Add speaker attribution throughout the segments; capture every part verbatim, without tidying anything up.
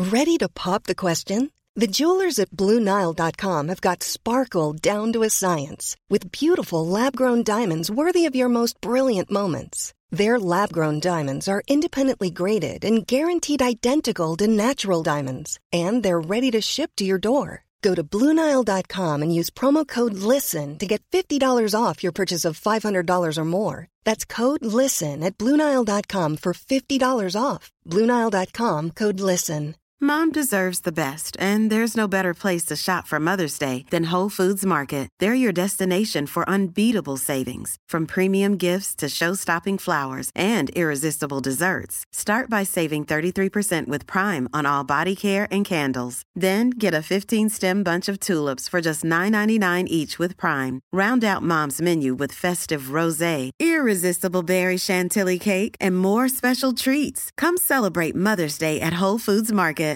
Speaker 1: Ready to pop the question? The jewelers at Blue Nile dot com have got sparkle down to a science with beautiful lab-grown diamonds worthy of your most brilliant moments. Their lab-grown diamonds are independently graded and guaranteed identical to natural diamonds, and they're ready to ship to your door. Go to Blue Nile dot com and use promo code LISTEN to get fifty dollars off your purchase of five hundred dollars or more. That's code LISTEN at Blue Nile dot com for fifty dollars off. Blue Nile dot com, code LISTEN.
Speaker 2: Mom deserves the best, and there's no better place to shop for Mother's Day than Whole Foods Market. They're your destination for unbeatable savings, from premium gifts to show-stopping flowers and irresistible desserts. Start by saving thirty-three percent with Prime on all body care and candles. Then get a fifteen-stem bunch of tulips for just nine ninety-nine each with Prime. Round out Mom's menu with festive rosé, irresistible berry chantilly cake, and more special treats. Come celebrate Mother's Day at Whole Foods Market.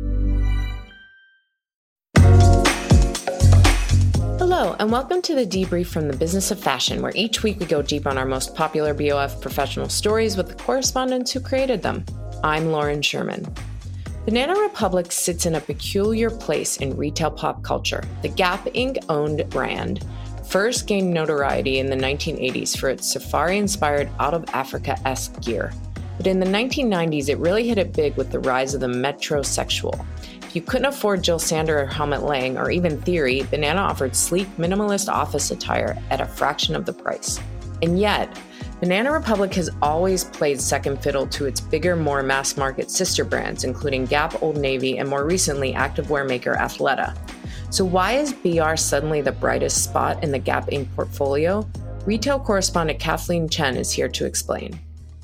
Speaker 3: Hello, and welcome to the debrief from the Business of Fashion, where each week we go deep on our most popular B O F professional stories with the correspondents who created them. I'm Lauren Sherman. Banana Republic sits in a peculiar place in retail pop culture. The Gap Incorporated owned brand first gained notoriety in the nineteen eighties for its safari-inspired out-of-Africa-esque gear. But in the nineteen nineties, it really hit it big with the rise of the metrosexual. If you couldn't afford Jill Sander or Helmut Lang, or even Theory, Banana offered sleek, minimalist office attire at a fraction of the price. And yet, Banana Republic has always played second fiddle to its bigger, more mass-market sister brands, including Gap, Old Navy, and more recently, activewear maker Athleta. So why is B R suddenly the brightest spot in the Gap Incorporated portfolio? Retail correspondent Kathleen Chen is here to explain.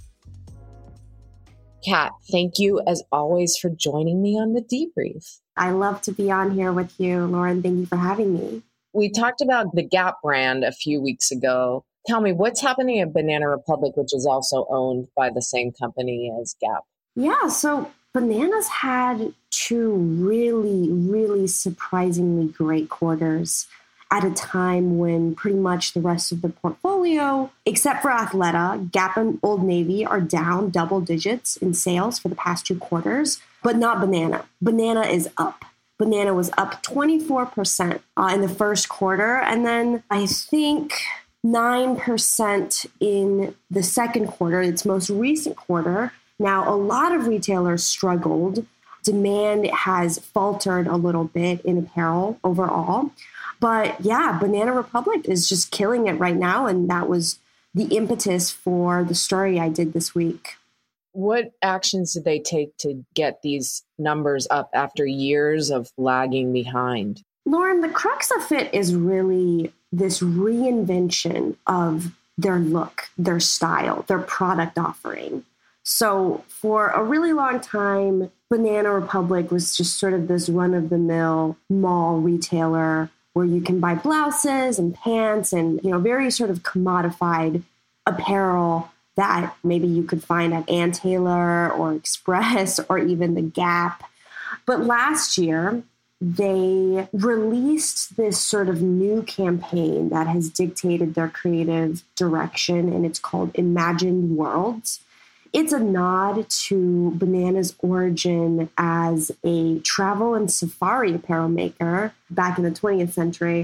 Speaker 3: Kat, thank you as always for joining me on the debrief.
Speaker 4: I love to be on here with you, Lauren. Thank you for having me.
Speaker 3: We talked about the Gap brand a few weeks ago. Tell me, what's happening at Banana Republic, which is also owned by the same company as Gap?
Speaker 4: Yeah, so Bananas had two really, really surprisingly great quarters at a time when pretty much the rest of the portfolio, except for Athleta, Gap and Old Navy are down double digits in sales for the past two quarters, but not Banana. Banana is up. Banana was up twenty-four percent uh, in the first quarter, and then I think nine percent in the second quarter, its most recent quarter. Now, a lot of retailers struggled. Demand has faltered a little bit in apparel overall. But yeah, Banana Republic is just killing it right now. And that was the impetus for the story I did this week.
Speaker 3: What actions did they take to get these numbers up after years of lagging behind?
Speaker 4: Lauren, the crux of it is really this reinvention of their look, their style, their product offering. So for a really long time, Banana Republic was just sort of this run-of-the-mill mall retailer where you can buy blouses and pants and, you know, very sort of commodified apparel that maybe you could find at Ann Taylor or Express or even the Gap. But last year, they released this sort of new campaign that has dictated their creative direction, and it's called Imagined Worlds. It's a nod to Banana's origin as a travel and safari apparel maker back in the twentieth century.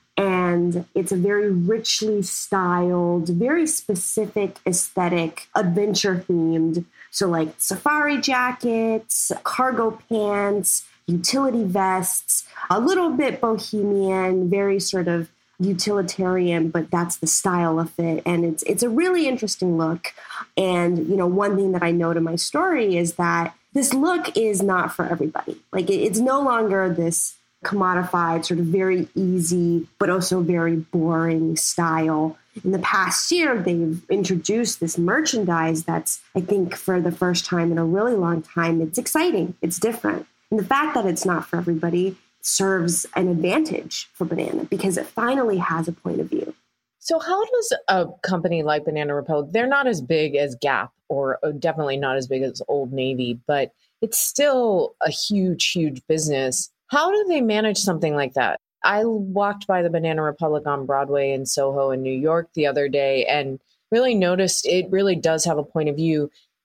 Speaker 4: And it's a very richly styled, very specific aesthetic, adventure themed. So like safari jackets, cargo pants, utility vests, a little bit bohemian, very sort of utilitarian, but that's the style of it. And it's it's a really interesting look. And, you know, one thing that I note in my story is that this look is not for everybody. Like it, it's no longer this commodified, sort of very easy, but also very boring style. In the past year, they've introduced this merchandise that's, I think, for the first time in a really long time, it's exciting. It's different. And the fact that it's not for everybody serves an advantage for Banana because it finally has a point of view.
Speaker 3: So how does a company like Banana Republic, they're not as big as Gap or definitely not as big as Old Navy, but it's still a huge, huge business. How do they manage something like that? I walked by the Banana Republic on Broadway in Soho in New York the other day and really noticed it really does have a point of view.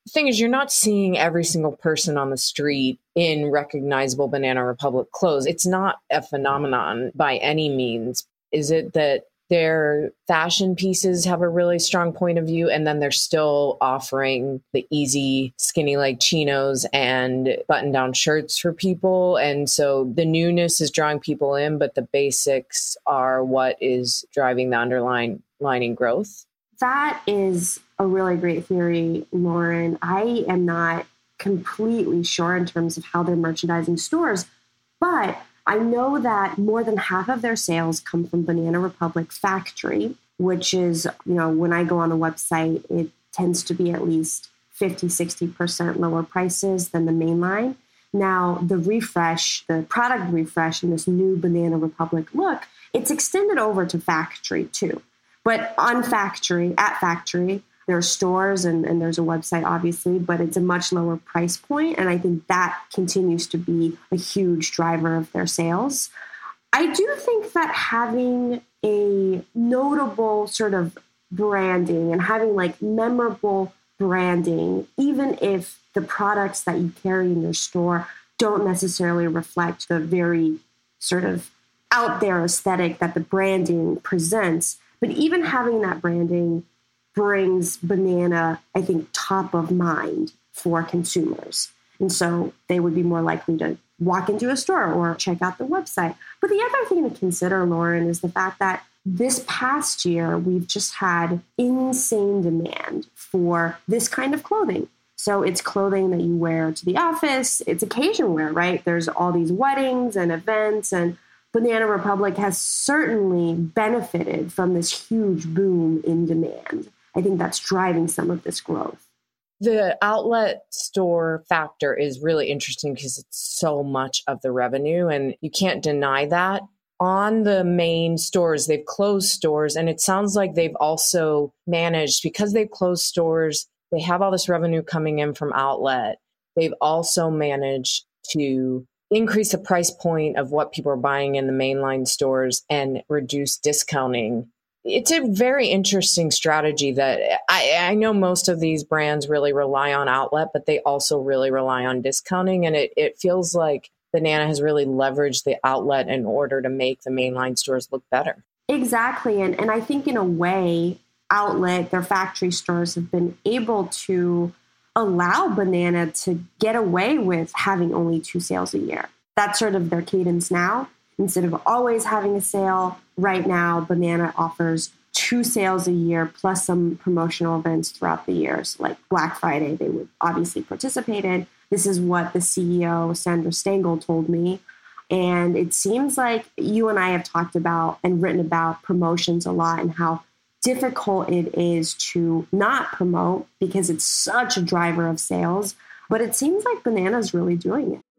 Speaker 3: The thing is, you're not seeing every single person on the street in recognizable Banana Republic clothes. It's not a phenomenon by any means. Is it that their fashion pieces have a really strong point of view, and then they're still offering the easy skinny leg chinos and button down shirts for people? And so the newness is drawing people in, but the basics are what is driving the underlying lining growth.
Speaker 4: That is a really great theory, Lauren. I am not completely sure in terms of how they're merchandising stores, but I know that more than half of their sales come from Banana Republic Factory, which is, you know, when I go on the website, it tends to be at least fifty, sixty percent lower prices than the main line. Now, the refresh, the product refresh in this new Banana Republic look, it's extended over to Factory too. But on Factory, at Factory, there are stores and, and there's a website, obviously, but it's a much lower price point. And I think that continues to be a huge driver of their sales. I do think that having a notable sort of branding and having like memorable branding, even if the products that you carry in your store don't necessarily reflect the very sort of out there aesthetic that the branding presents, but even having that branding brings Banana, I think, top of mind for consumers. And so they would be more likely to walk into a store or check out the website. But the other thing to consider, Lauren, is the fact that this past year, we've just had insane demand for this kind of clothing. So it's clothing that you wear to the office. It's occasion wear, right? There's all these weddings and events, and Banana Republic has certainly benefited from this huge boom in demand. I think that's driving some of this growth.
Speaker 3: The outlet store factor is really interesting because it's so much of the revenue, and you can't deny that. On the main stores, they've closed stores, and it sounds like they've also managed, because they've closed stores, they have all this revenue coming in from outlet. They've also managed to increase the price point of what people are buying in the mainline stores and reduce discounting. It's a very interesting strategy that I, I know most of these brands really rely on outlet, but they also really rely on discounting. And it, it feels like Banana has really leveraged the outlet in order to make the mainline stores look better.
Speaker 4: Exactly. And, and I think in a way, outlet, their factory stores have been able to allow Banana to get away with having only two sales a year. That's sort of their cadence now. Instead of always having a sale, right now, Banana offers two sales a year plus some promotional events throughout the year. So like Black Friday, they would obviously participate in. This is what the C E O, Sandra Stengel, told me. And it seems like you and I have talked about and written about promotions a lot and how difficult it is to not promote because it's such a driver of sales. But it seems like Banana's really doing it.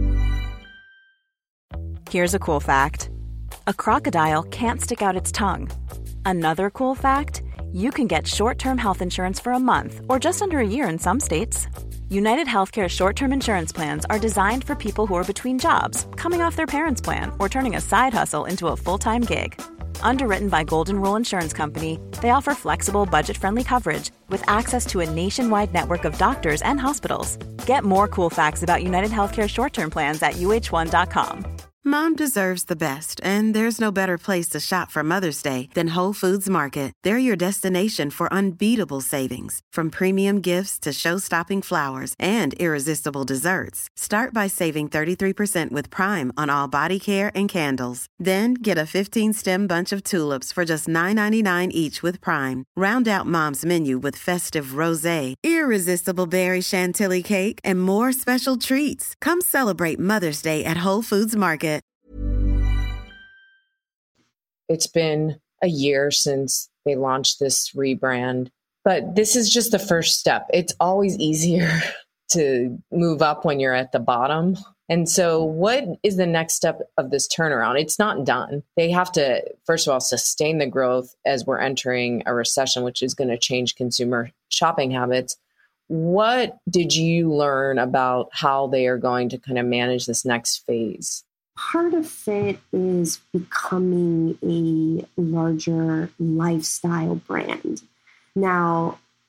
Speaker 5: Here's a cool fact. A crocodile can't stick out its tongue. Another cool fact, you can get short-term health insurance for a month or just under a year in some states. United Healthcare short-term insurance plans are designed for people who are between jobs, coming off their parents' plan, or turning a side hustle into a full-time gig. Underwritten by Golden Rule Insurance Company, they offer flexible, budget-friendly coverage with access to a nationwide network of doctors and hospitals. Get more cool facts about United Healthcare short-term plans at U H one dot com.
Speaker 2: Mom deserves the best, and there's no better place to shop for Mother's Day than Whole Foods Market. They're your destination for unbeatable savings, from premium gifts to show-stopping flowers and irresistible desserts. Start by saving thirty-three percent with Prime on all body care and candles. Then get a fifteen-stem bunch of tulips for just nine ninety-nine each with Prime. Round out Mom's menu with festive rosé, irresistible berry chantilly cake, and more special treats. Come celebrate Mother's Day at Whole Foods Market.
Speaker 3: It's been a year since they launched this rebrand, but this is just the first step. It's always easier to move up when you're at the bottom. And so what is the next step of this turnaround? It's not done. They have to, first of all, sustain the growth as we're entering a recession, which is going to change consumer shopping habits. What did you learn about how they are going to kind of manage this next phase?
Speaker 4: Part of it is becoming a larger lifestyle brand. Now,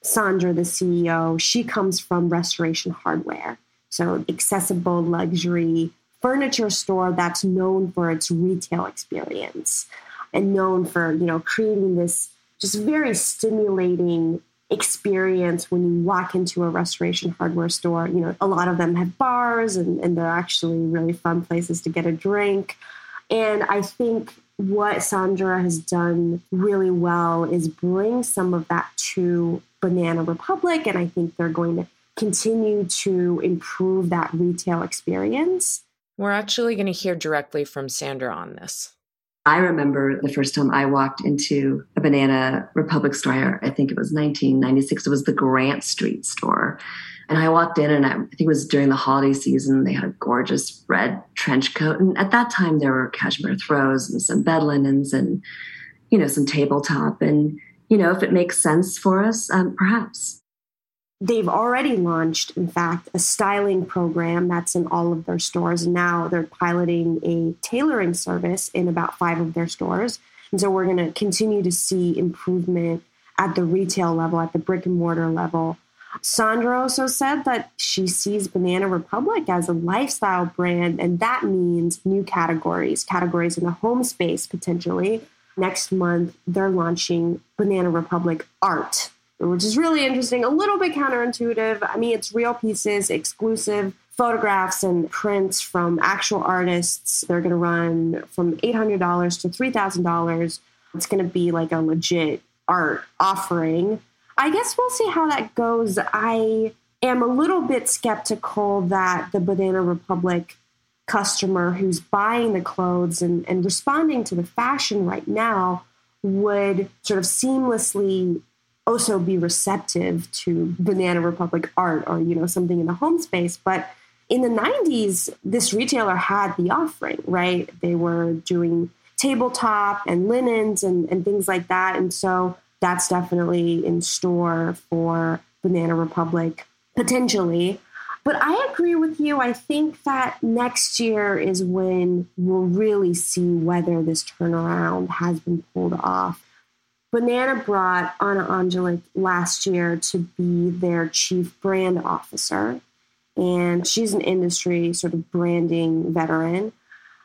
Speaker 4: Sandra, the C E O, she comes from Restoration Hardware. So accessible luxury furniture store that's known for its retail experience and known for, you know, creating this just very stimulating experience when you walk into a Restoration Hardware store. You know, a lot of them have bars and, and they're actually really fun places to get a drink. And I think what Sandra has done really well is bring some of that to Banana Republic. And I think they're going to continue to improve that retail experience.
Speaker 3: We're actually going to hear directly from Sandra on this.
Speaker 6: I remember the first time I walked into a Banana Republic store, I think it was nineteen ninety-six, it was the Grant Street store. And I walked in and I, I think it was during the holiday season, they had a gorgeous red trench coat. And at that time there were cashmere throws and some bed linens and, you know, some tabletop. And, you know, if it makes sense for us, um, perhaps.
Speaker 4: They've already launched, in fact, a styling program that's in all of their stores. And now they're piloting a tailoring service in about five of their stores. And so we're going to continue to see improvement at the retail level, at the brick and mortar level. Sandra also said that she sees Banana Republic as a lifestyle brand, and that means new categories, categories in the home space potentially. Next month, they're launching Banana Republic Art, which is really interesting, a little bit counterintuitive. I mean, it's real pieces, exclusive photographs and prints from actual artists. They're going to run from eight hundred dollars to three thousand dollars. It's going to be like a legit art offering. I guess we'll see how that goes. I am a little bit skeptical that the Banana Republic customer who's buying the clothes and, and responding to the fashion right now would sort of seamlessly also be receptive to Banana Republic art or, you know, something in the home space. But in the nineties, this retailer had the offering, right? They were doing tabletop and linens and, and things like that. And so that's definitely in store for Banana Republic, potentially. But I agree with you. I think that next year is when we'll really see whether this turnaround has been pulled off. Banana brought Anna Angelic last year to be their chief brand officer. And she's an industry sort of branding veteran.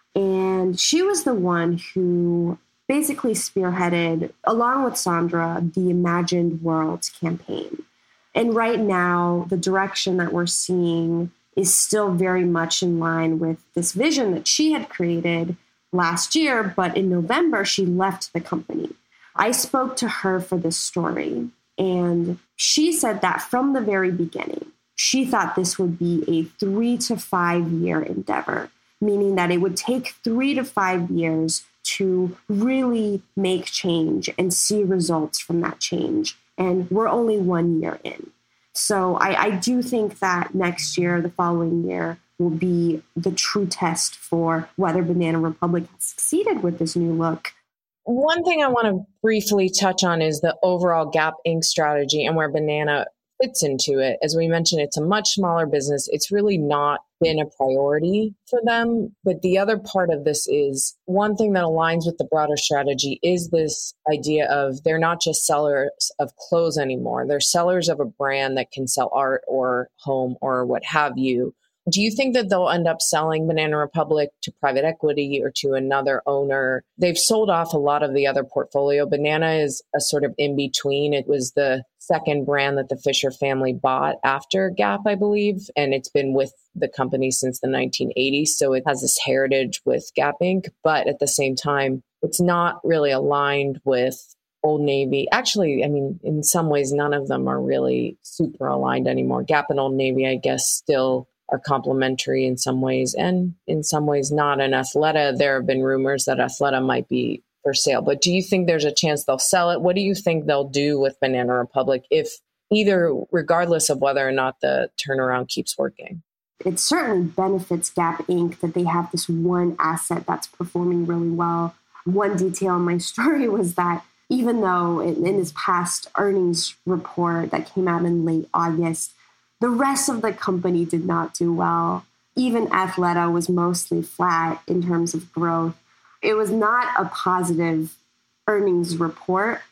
Speaker 4: And she was the one who basically spearheaded, along with Sandra, the Imagined Worlds campaign. And right now, the direction that we're seeing is still very much in line with this vision that she had created last year. But in November, she left the company. I spoke to her for this story, and she said that from the very beginning, she thought this would be a three to five year endeavor, meaning that it would take three to five years to really make change and see results from that change. And we're only one year in. So I, I do think that next year, the following year, will be the true test for whether Banana Republic has succeeded with this new look.
Speaker 3: One thing I want to briefly touch on is the overall Gap Incorporated strategy and where Banana fits into it. As we mentioned, it's a much smaller business. It's really not been a priority for them. But the other part of this is one thing that aligns with the broader strategy is this idea of they're not just sellers of clothes anymore. They're sellers of a brand that can sell art or home or what have you. Do you think that they'll end up selling Banana Republic to private equity or to another owner? They've sold off a lot of the other portfolio. Banana is a sort of in between. It was the second brand that the Fisher family bought after Gap, I believe, and it's been with the company since the nineteen eighties. So it has this heritage with Gap Incorporated, but at the same time, it's not really aligned with Old Navy. Actually, I mean, in some ways, none of them are really super aligned anymore. Gap and Old Navy, I guess, still are complementary in some ways and in some ways not. And Athleta, there have been rumors that Athleta might be for sale. But do you think there's a chance they'll sell it? What do you think they'll do with Banana Republic, if either, regardless of whether or not the turnaround keeps working?
Speaker 4: It certainly benefits Gap Incorporated that they have this one asset that's performing really well. One detail in my story was that even though in, in this past earnings report that came out in late August, the rest of the company did not do well. Even Athleta was mostly flat in terms of growth. It was not a positive earnings report,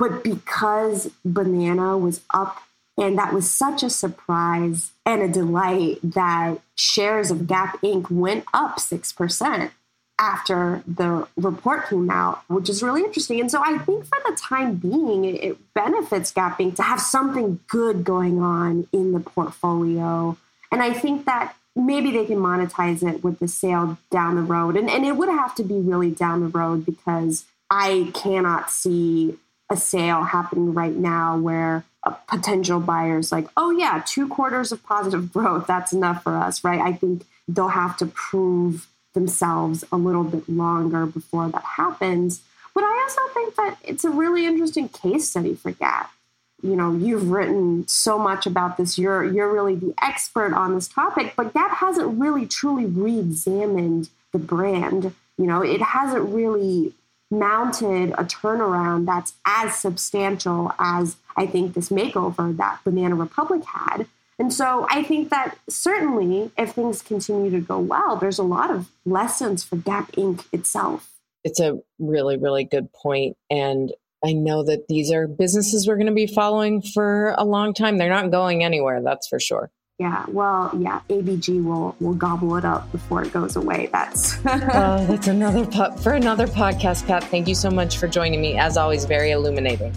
Speaker 4: But because Banana was up, and that was such a surprise and a delight that shares of Gap Incorporated went up six percent after the report came out, which is really interesting. And so I think for the time being, it, it benefits Gap Incorporated to have something good going on in the portfolio. And I think that maybe they can monetize it with the sale down the road. And, and it would have to be really down the road, because I cannot see a sale happening right now where a potential buyer's like, oh yeah, two quarters of positive growth, that's enough for us, right? I think they'll have to prove themselves a little bit longer before that happens. But I also think that it's a really interesting case study for Gap. You know, you've written so much about this. You're you're really the expert on this topic, but Gap hasn't really truly re-examined the brand. You know, it hasn't really mounted a turnaround that's as substantial as I think this makeover that Banana Republic had. And so I think that certainly if things continue to go well, there's a lot of lessons for Gap Incorporated itself.
Speaker 3: It's a really, really good point. And I know that these are businesses we're going to be following for a long time. They're not going anywhere, that's for sure.
Speaker 4: Yeah, well, yeah, A B G will will gobble it up before it goes away. That's
Speaker 3: oh, that's another po- for another podcast, Pat. Thank you so much for joining me. As always, very illuminating.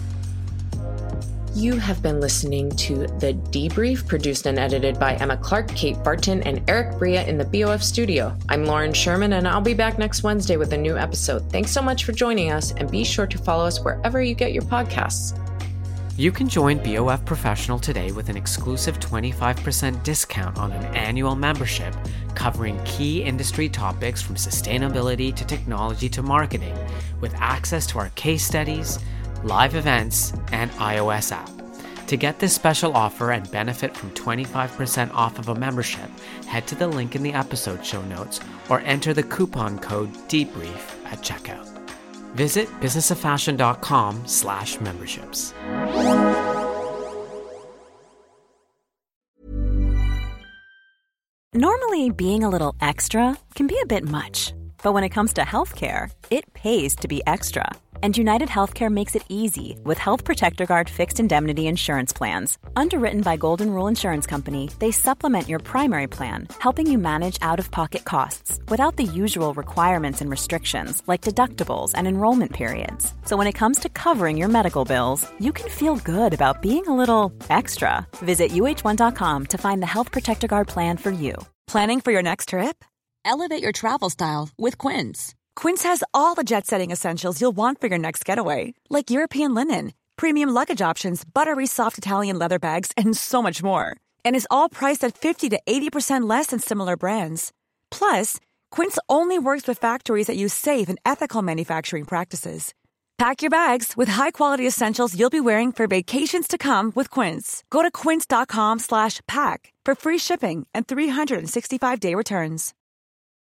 Speaker 3: You have been listening to The Debrief, produced and edited by Emma Clark, Kate Barton, and Eric Bria in the B O F studio. I'm Lauren Sherman, and I'll be back next Wednesday with a new episode. Thanks so much for joining us, and be sure to follow us wherever you get your podcasts.
Speaker 7: You can join B O F Professional today with an exclusive twenty-five percent discount on an annual membership covering key industry topics from sustainability to technology to marketing, with access to our case studies, live events, and iOS app. To get this special offer and benefit from twenty-five percent off of a membership, head to the link in the episode show notes or enter the coupon code DEBRIEF at checkout. Visit businessofashion.com slash memberships.
Speaker 5: Normally, being a little extra can be a bit much, but when it comes to healthcare, it pays to be extra. And United Healthcare makes it easy with Health Protector Guard fixed indemnity insurance plans. Underwritten by Golden Rule Insurance Company, they supplement your primary plan, helping you manage out-of-pocket costs without the usual requirements and restrictions like deductibles and enrollment periods. So when it comes to covering your medical bills, you can feel good about being a little extra. Visit U H one dot com to find the Health Protector Guard plan for you.
Speaker 8: Planning for your next trip? Elevate your travel style with Quince. Quince has all the jet-setting essentials you'll want for your next getaway, like European linen, premium luggage options, buttery soft Italian leather bags, and so much more. And is all priced at fifty to eighty percent less than similar brands. Plus, Quince only works with factories that use safe and ethical manufacturing practices. Pack your bags with high-quality essentials you'll be wearing for vacations to come with Quince. Go to quince.com slash pack for free shipping and three sixty-five day returns.